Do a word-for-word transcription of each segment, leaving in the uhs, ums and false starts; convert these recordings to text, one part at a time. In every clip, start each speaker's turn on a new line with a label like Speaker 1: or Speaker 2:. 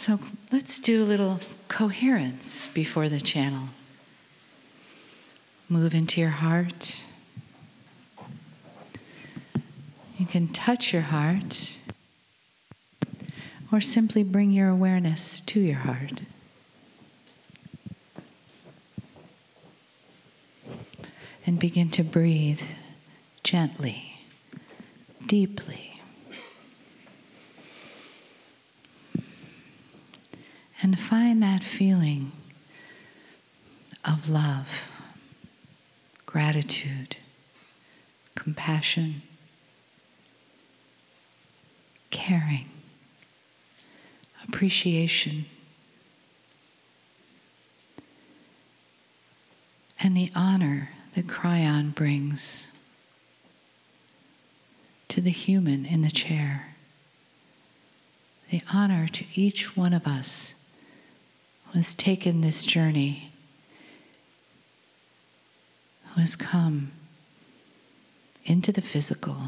Speaker 1: So let's do a little coherence before the channel. Move into your heart. You can touch your heart or simply bring your awareness to your heart. And begin to breathe gently, deeply. And find that feeling of love, gratitude, compassion, caring, appreciation, and the honor that Kryon brings to the human in the chair. The honor to each one of us who has taken this journey, who has come into the physical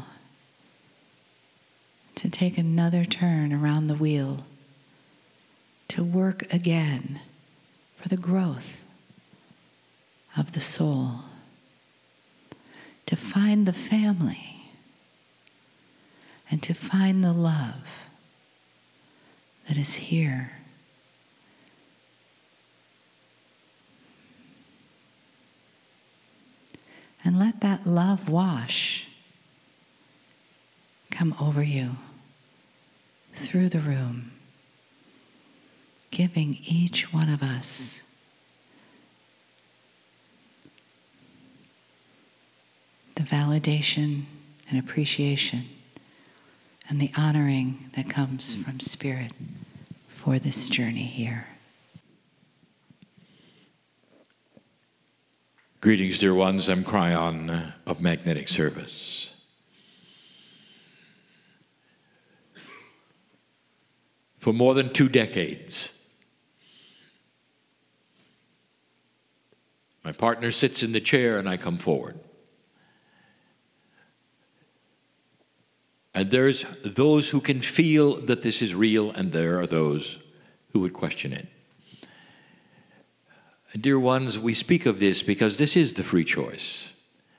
Speaker 1: to take another turn around the wheel, to work again for the growth of the soul, to find the family and to find the love that is here. And let that love wash come over you, through the room, giving each one of us the validation and appreciation and the honoring that comes from Spirit for this journey here.
Speaker 2: Greetings, dear ones. I'm Kryon of Magnetic Service. For more than two decades, my partner sits in the chair and I come forward. And there's those who can feel that this is real, and there are those who would question it. And dear ones, we speak of this because this is the free choice.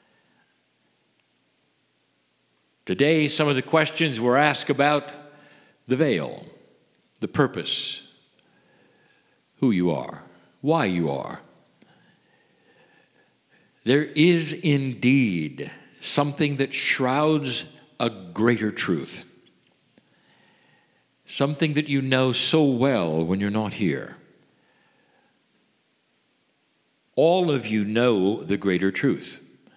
Speaker 2: Today, some of the questions were asked about the veil, the purpose, who you are, why you are. There is indeed something that shrouds a greater truth, something that you know so well when you're not here. All of you know the greater truth.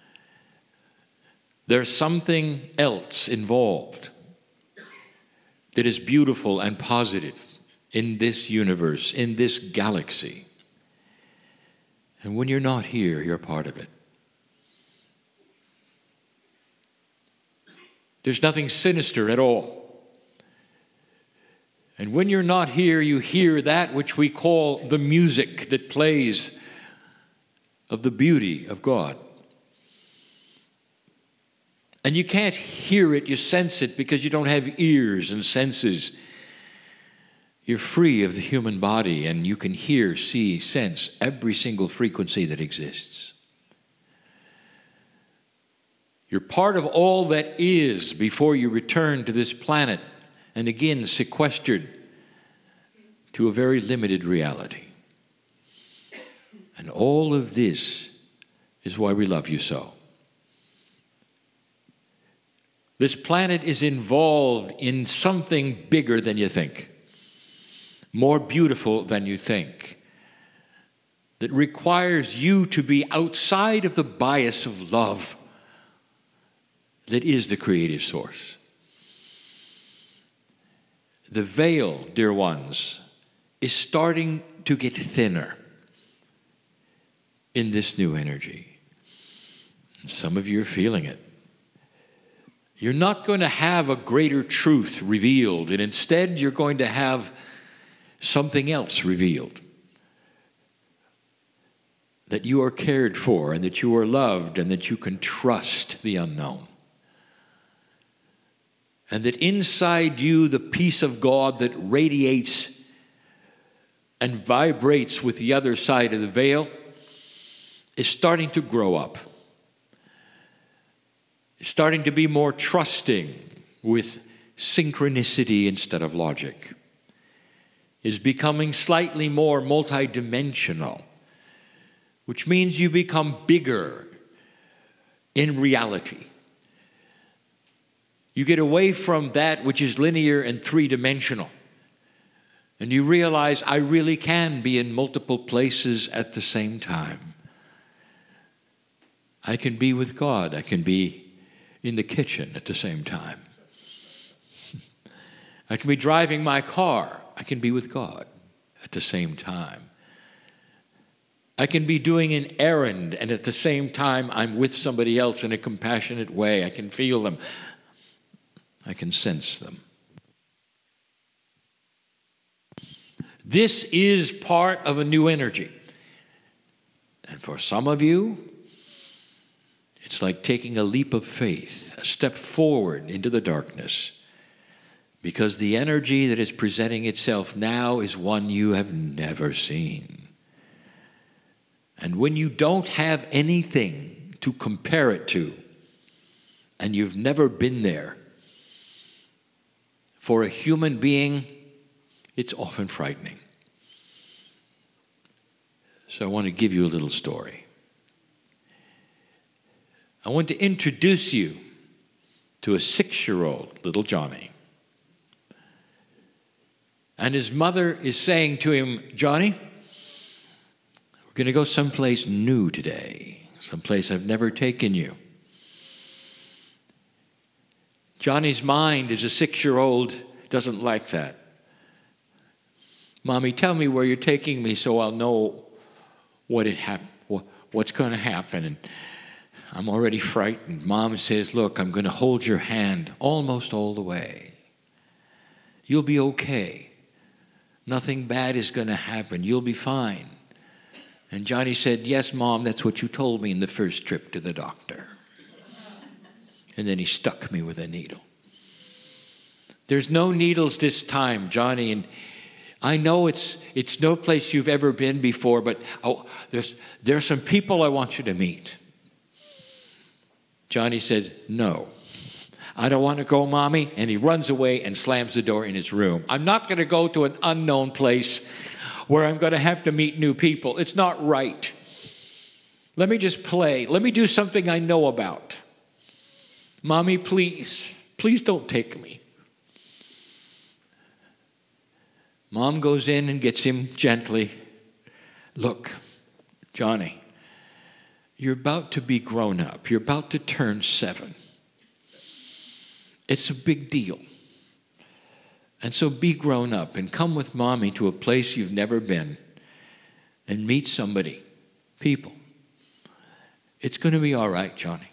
Speaker 2: There's something else involved that is beautiful and positive in this universe, in this galaxy. And when you're not here, you're part of it. There's nothing sinister at all. And when you're not here, you hear that which we call the music that plays of the beauty of God. And you can't hear it, you sense it, because you don't have ears and senses. You're free of the human body, and you can hear, see, sense every single frequency that exists. You're part of all that is before you return to this planet, and again sequestered to a very limited reality. And all of this is why we love you so. This planet is involved in something bigger than you think, more beautiful than you think, that requires you to be outside of the bias of love that is the creative source. The veil, dear ones, is starting to get thinner in this new energy. And some of you are feeling it. You're not going to have a greater truth revealed, and instead you're going to have something else revealed. That you are cared for, and that you are loved, and that you can trust the unknown. And that inside you, the peace of God that radiates and vibrates with the other side of the veil is starting to grow up. It's starting to be more trusting with synchronicity instead of logic. Is becoming slightly more multidimensional, which means you become bigger in reality. You get away from that which is linear and three-dimensional. And you realize, I really can be in multiple places at the same time. I can be with God. I can be in the kitchen at the same time. I can be driving my car. I can be with God at the same time. I can be doing an errand, and at the same time, I'm with somebody else in a compassionate way. I can feel them. I can sense them. This is part of a new energy. And for some of you, it's like taking a leap of faith, a step forward into the darkness. Because the energy that is presenting itself now is one you have never seen. And when you don't have anything to compare it to, and you've never been there, for a human being, it's often frightening. So I want to give you a little story. I want to introduce you to a six-year-old little Johnny. And his mother is saying to him, Johnny, we're going to go someplace new today, someplace I've never taken you. Johnny's mind as a six-year-old doesn't like that. Mommy, tell me where you're taking me so I'll know what it hap- what's going to happen. And I'm already frightened. Mom says, look, I'm going to hold your hand almost all the way. You'll be okay. Nothing bad is going to happen. You'll be fine. And Johnny said, yes, Mom, that's what you told me in the first trip to the doctor. And then he stuck me with a needle. There's no needles this time, Johnny. And I know it's it's no place you've ever been before, but oh, there's there are some people I want you to meet. Johnny said, no, I don't want to go, Mommy. And he runs away and slams the door in his room. I'm not going to go to an unknown place where I'm going to have to meet new people. It's not right. Let me just play. Let me do something I know about. Mommy, please, please don't take me. Mom goes in and gets him gently. Look, Johnny, you're about to be grown up. You're about to turn seven. It's a big deal. And so be grown up and come with Mommy to a place you've never been and meet somebody, people. It's going to be all right, Johnny.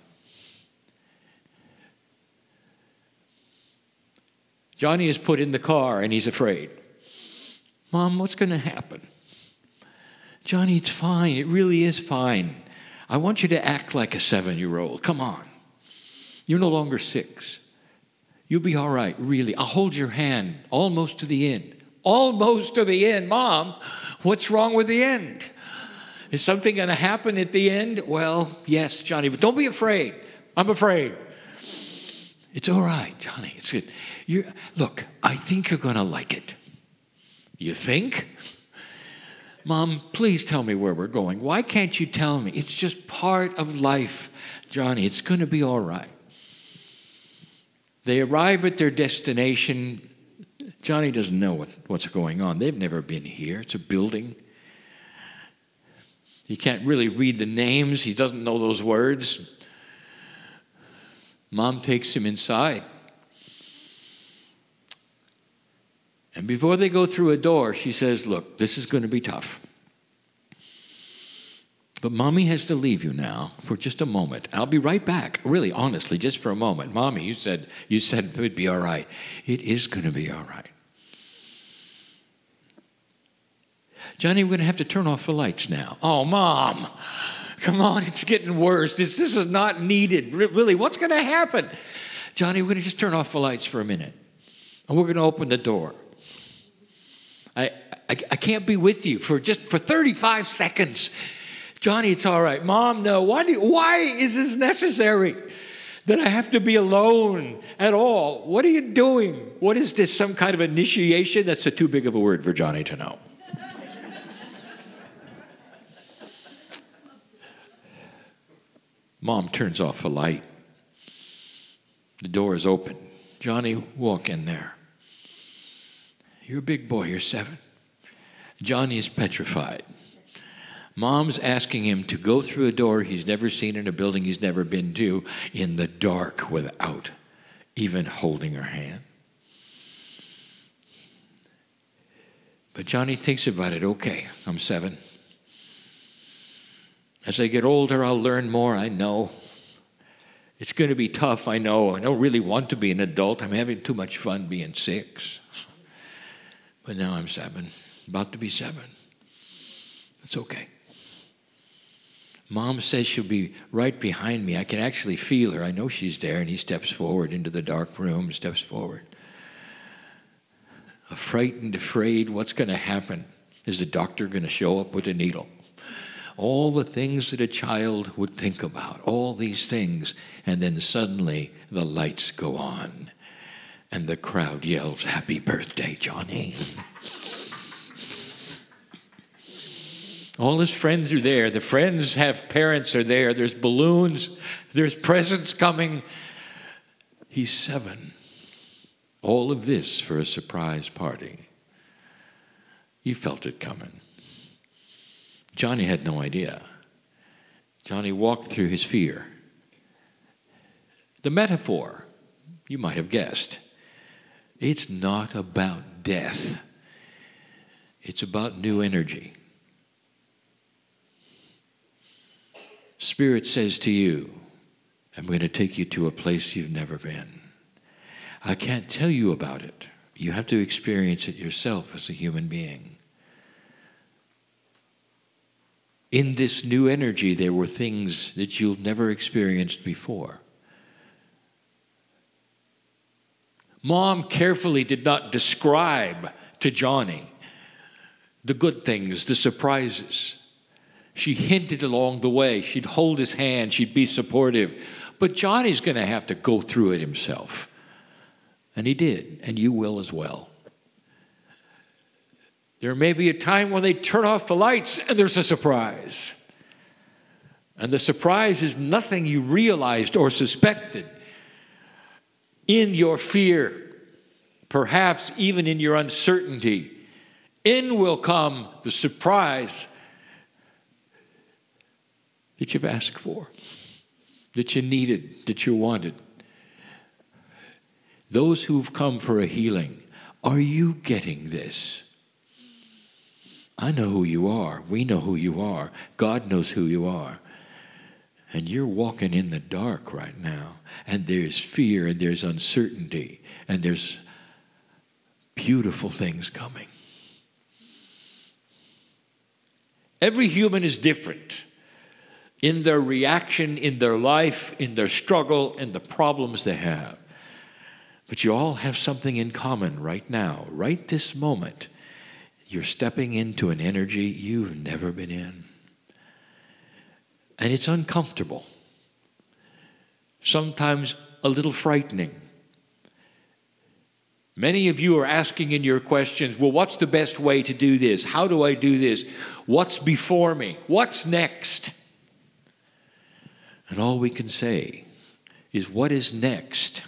Speaker 2: Johnny is put in the car and he's afraid. Mom, what's going to happen? Johnny, it's fine. It really is fine. I want you to act like a seven-year-old. Come on. You're no longer six. You'll be all right, really. I'll hold your hand almost to the end. Almost to the end. Mom, what's wrong with the end? Is something going to happen at the end? Well, yes, Johnny, but don't be afraid. I'm afraid. It's all right, Johnny. It's good. You look, I think you're going to like it. You think? Mom, please tell me where we're going. Why can't you tell me? It's just part of life, Johnny. It's going to be all right. They arrive at their destination. Johnny doesn't know what, what's going on. They've never been here. It's a building. He can't really read the names. He doesn't know those words. Mom takes him inside. And before they go through a door, she says, look, this is going to be tough. But Mommy has to leave you now for just a moment. I'll be right back. Really, honestly, just for a moment. Mommy, you said you said it would be all right. It is going to be all right. Johnny, we're going to have to turn off the lights now. Oh, Mom, come on, it's getting worse. This, this is not needed. Really, what's going to happen? Johnny, we're going to just turn off the lights for a minute. And we're going to open the door. I, I, I can't be with you for just for thirty-five seconds. Johnny, it's all right. Mom, no. Why, do you, why is this necessary that I have to be alone at all? What are you doing? What is this, some kind of initiation? That's a too big of a word for Johnny to know. Mom turns off the light. The door is open. Johnny, walk in there. You're a big boy. You're seven. Johnny is petrified. Mom's asking him to go through a door he's never seen in a building he's never been to in the dark without even holding her hand. But Johnny thinks about it. Okay, I'm seven. As I get older, I'll learn more, I know. It's going to be tough, I know. I don't really want to be an adult. I'm having too much fun being six. But now I'm seven, about to be seven. It's okay. Mom says she'll be right behind me. I can actually feel her. I know she's there. And he steps forward into the dark room, steps forward. Frightened, afraid, what's going to happen? Is the doctor going to show up with a needle? All the things that a child would think about, all these things. And then suddenly the lights go on and the crowd yells, "Happy birthday, Johnny." All his friends are there. The friends have parents are there. There's balloons. There's presents coming. He's seven. All of this for a surprise party. You felt it coming. Johnny had no idea. Johnny walked through his fear. The metaphor, you might have guessed, it's not about death. It's about new energy. Spirit says to you, I'm going to take you to a place you've never been. I can't tell you about it. You have to experience it yourself as a human being. In this new energy, there were things that you've never experienced before. Mom carefully did not describe to Johnny the good things, the surprises. She hinted along the way. She'd hold his hand. She'd be supportive. But Johnny's going to have to go through it himself. And he did, and you will as well. There may be a time when they turn off the lights and there's a surprise. And the surprise is nothing you realized or suspected. In your fear, perhaps even in your uncertainty, in will come the surprise that you've asked for, that you needed, that you wanted. Those who've come for a healing, are you getting this? I know who you are. We know who you are. God knows who you are. And you're walking in the dark right now. And there's fear and there's uncertainty. And there's beautiful things coming. Every human is different in their reaction, in their life, in their struggle, in the problems they have. But you all have something in common right now, right this moment. You're stepping into an energy you've never been in. And it's uncomfortable. Sometimes a little frightening. Many of you are asking in your questions, well, what's the best way to do this? How do I do this? What's before me? What's next? And all we can say is what is next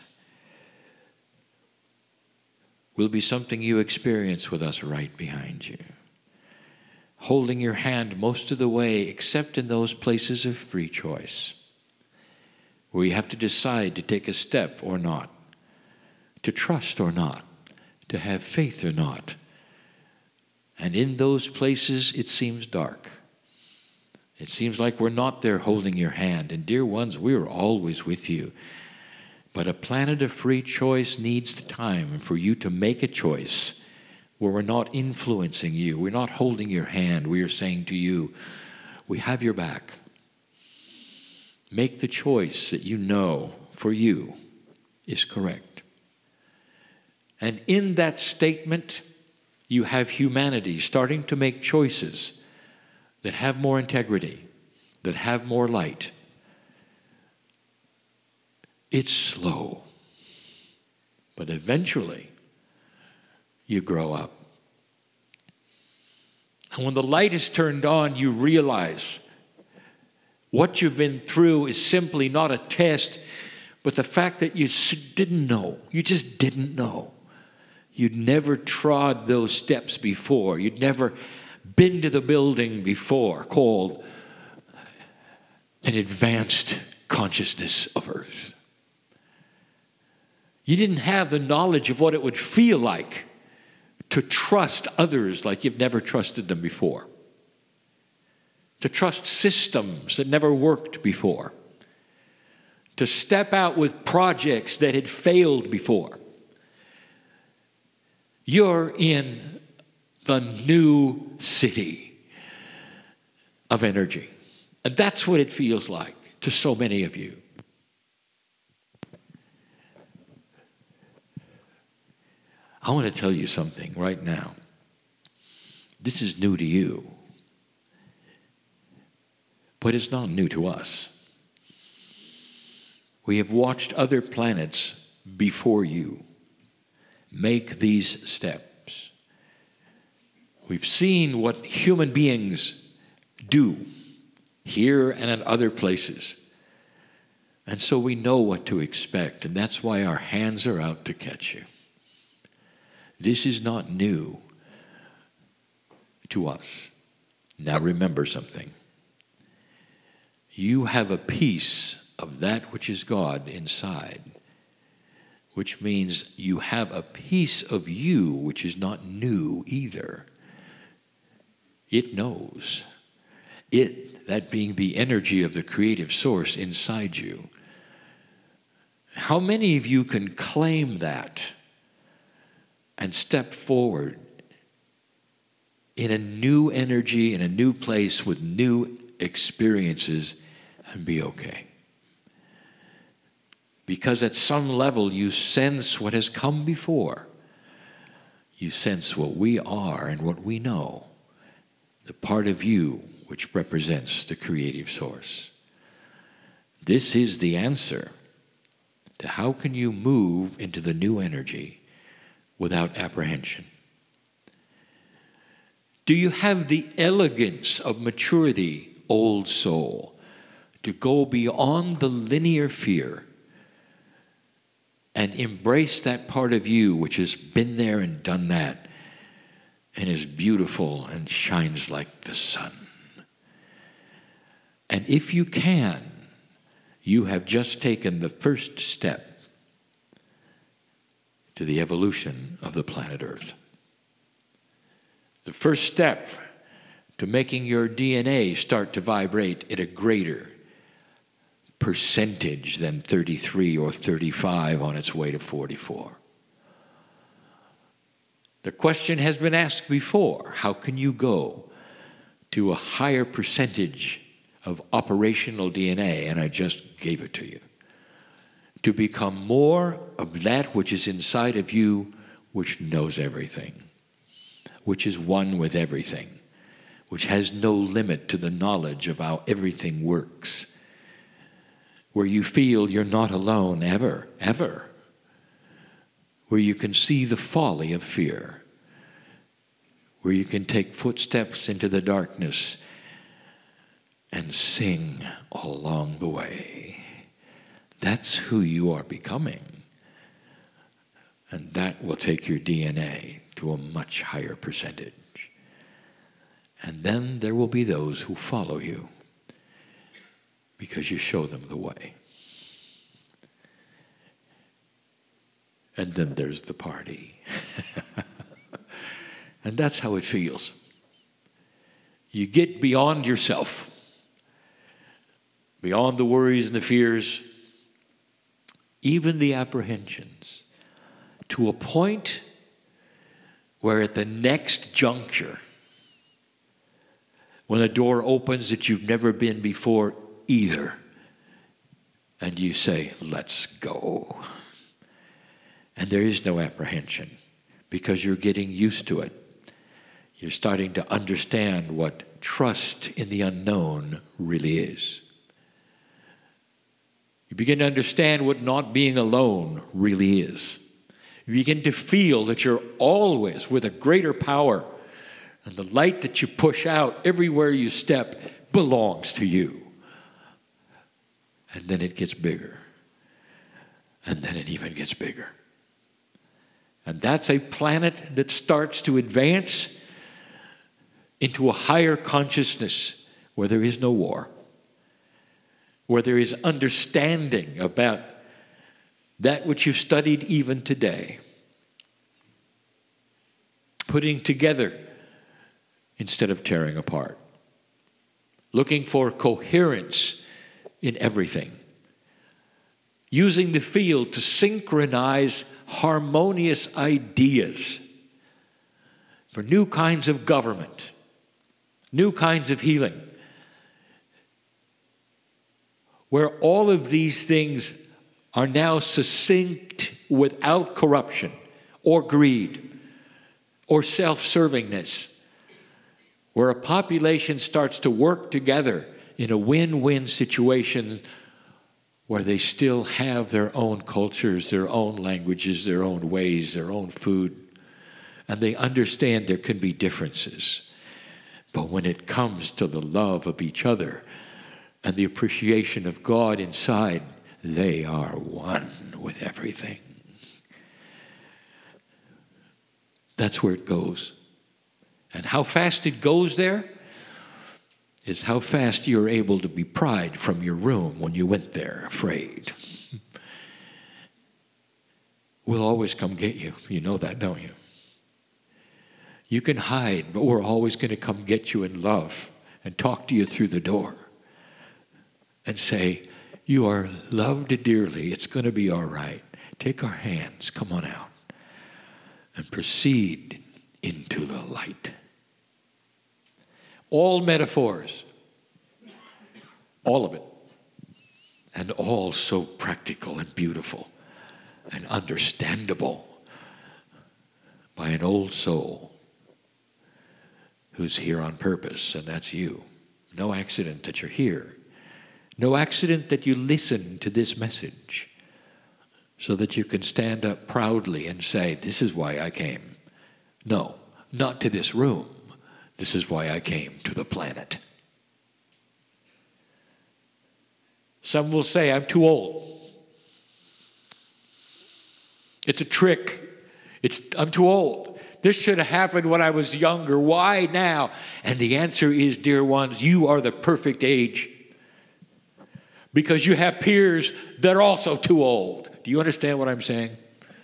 Speaker 2: will be something you experience with us right behind you. Holding your hand most of the way, except in those places of free choice, where you have to decide to take a step or not, to trust or not, to have faith or not. And in those places, it seems dark. It seems like we're not there holding your hand. And dear ones, we're always with you. But a planet of free choice needs time for you to make a choice where we're not influencing you. We're not holding your hand. We are saying to you, we have your back. Make the choice that you know for you is correct. And in that statement, you have humanity starting to make choices that have more integrity, that have more light. It's slow, but eventually you grow up. And when the light is turned on, you realize what you've been through is simply not a test, but the fact that you didn't know. You just didn't know. You'd never trod those steps before. You'd never been to the building before called an advanced consciousness of earth. You didn't have the knowledge of what it would feel like to trust others like you've never trusted them before. To trust systems that never worked before. To step out with projects that had failed before. You're in the new city of energy. And that's what it feels like to so many of you. I want to tell you something right now. This is new to you. But it's not new to us. We have watched other planets before you make these steps. We've seen what human beings do here and in other places. And so we know what to expect, and that's why our hands are out to catch you. This is not new to us. Now remember something. You have a piece of that which is God inside, which means you have a piece of you which is not new either. It knows. It, that being the energy of the creative source inside you. How many of you can claim that and step forward in a new energy, in a new place with new experiences and be okay? Because at some level you sense what has come before. You sense what we are and what we know. The part of you which represents the creative source. This is the answer to how can you move into the new energy without apprehension. Do you have the elegance of maturity, old soul, to go beyond the linear fear and embrace that part of you which has been there and done that and is beautiful and shines like the sun? And if you can, you have just taken the first step to the evolution of the planet Earth. The first step to making your D N A start to vibrate at a greater percentage than thirty-three or thirty-five on its way to forty-four. The question has been asked before, how can you go to a higher percentage of operational D N A? And I just gave it to you. To become more of that which is inside of you, which knows everything, which is one with everything, which has no limit to the knowledge of how everything works, where you feel you're not alone ever, ever, where you can see the folly of fear, where you can take footsteps into the darkness and sing all along the way. That's who you are becoming. And that will take your D N A to a much higher percentage. And then there will be those who follow you because you show them the way. And then there's the party. And that's how it feels. You get beyond yourself, beyond the worries and the fears, even the apprehensions, to a point where at the next juncture, when a door opens that you've never been before either, and you say, let's go. And there is no apprehension because you're getting used to it. you're starting to understand what trust in the unknown really is. You begin to understand what not being alone really is. You begin to feel that you're always with a greater power, and the light that you push out everywhere you step belongs to you. And then it gets bigger. And then it even gets bigger. And that's a planet that starts to advance into a higher consciousness where there is no war, where there is understanding about that which you've studied even today. Putting together instead of tearing apart. Looking for coherence in everything. Using the field to synchronize harmonious ideas for new kinds of government, new kinds of healing, where all of these things are now succinct without corruption or greed or self-servingness, where a population starts to work together in a win-win situation where they still have their own cultures, their own languages, their own ways, their own food, and they understand there can be differences. But when it comes to the love of each other and the appreciation of God inside, they are one with everything. That's where it goes. And how fast it goes there is how fast you're able to be pried from your room when you went there afraid. We'll always come get you. You know that, don't you? You can hide, but we're always going to come get you in love and talk to you through the door and say, you are loved dearly. It's going to be all right. Take our hands. Come on out and proceed into the light. All metaphors, all of it, and all so practical and beautiful and understandable by an old soul who's here on purpose, and that's you. No accident that you're here. No accident that you listen to this message so that you can stand up proudly and say, this is why I came. No, not to this room. This is why I came to the planet. Some will say, I'm too old. It's a trick. It's, I'm too old. This should have happened when I was younger. Why now? And the answer is, dear ones, you are the perfect age. Because you have peers that are also too old. Do you understand what I'm saying?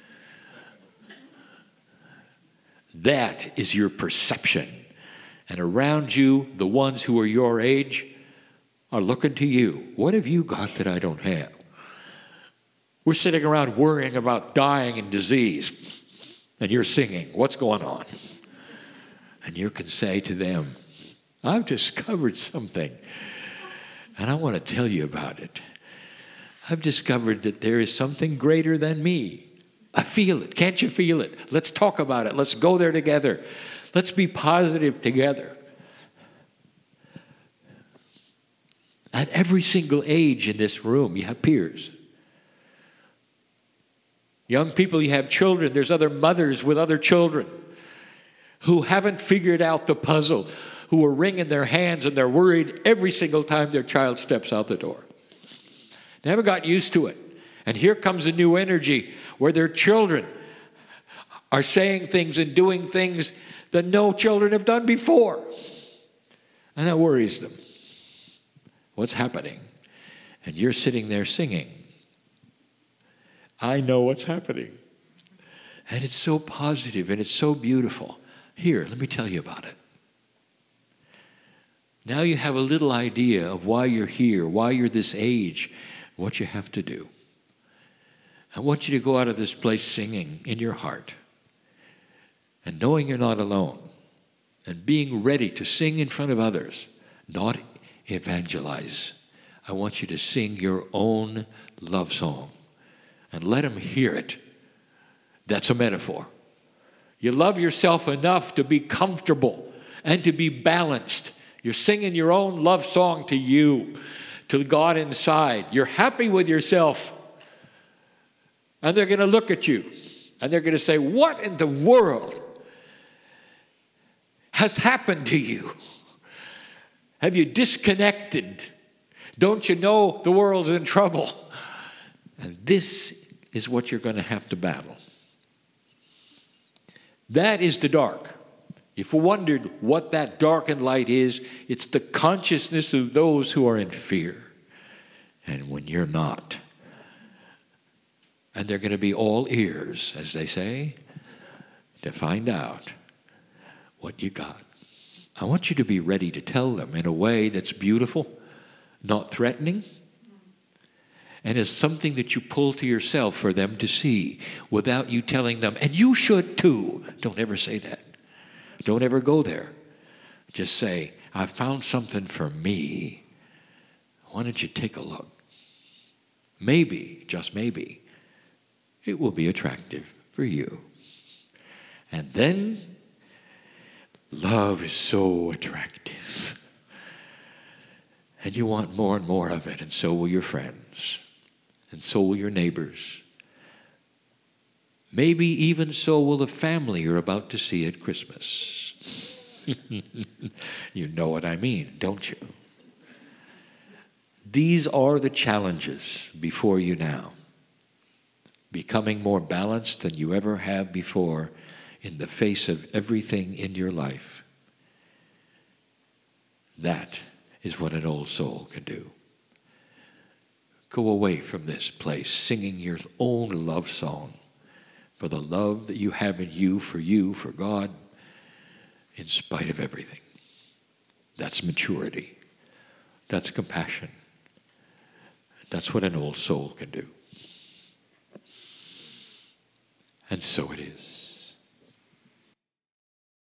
Speaker 2: That is your perception. And around you, the ones who are your age are looking to you. What have you got that I don't have? We're sitting around worrying about dying and disease. And you're singing, what's going on? And you can say to them, I've discovered something. And I want to tell you about it. I've discovered that there is something greater than me. I feel it. Can't you feel it? Let's talk about it. Let's go there together. Let's be positive together. At every single age in this room, you have peers. Young people, you have children. There's other mothers with other children who haven't figured out the puzzle, who are wringing their hands and they're worried every single time their child steps out the door. They haven't got used to it. And here comes a new energy where their children are saying things and doing things that no children have done before. And that worries them. What's happening? And you're sitting there singing. I know what's happening. And it's so positive and it's so beautiful. Here, let me tell you about it. Now you have a little idea of why you're here, why you're this age, what you have to do. I want you to go out of this place singing in your heart and knowing you're not alone and being ready to sing in front of others, not evangelize. I want you to sing your own love song and let them hear it. That's a metaphor. You love yourself enough to be comfortable and to be balanced. You're singing your own love song to you, to God inside. You're happy with yourself. And they're going to look at you and they're going to say, what in the world has happened to you? Have you disconnected? Don't you know the world's in trouble? And this is what you're going to have to battle. That is the dark. If you wondered what that dark and light is, it's the consciousness of those who are in fear. And when you're not. And they're going to be all ears, as they say, to find out what you got. I want you to be ready to tell them in a way that's beautiful, not threatening, and is something that you pull to yourself for them to see without you telling them, and you should too. Don't ever say that. Don't ever go there. Just say, I found something for me. Why don't you take a look? Maybe, just maybe, it will be attractive for you. And then, love is so attractive. And you want more and more of it, and so will your friends, and so will your neighbors. Maybe even so will the family you're about to see at Christmas. You know what I mean, don't you? These are the challenges before you now. Becoming more balanced than you ever have before in the face of everything in your life. That is what an old soul can do. Go away from this place singing your own love song for the love that you have in you, for you, for God, in spite of everything. That's maturity. That's compassion. That's what an old soul can do. And so it is.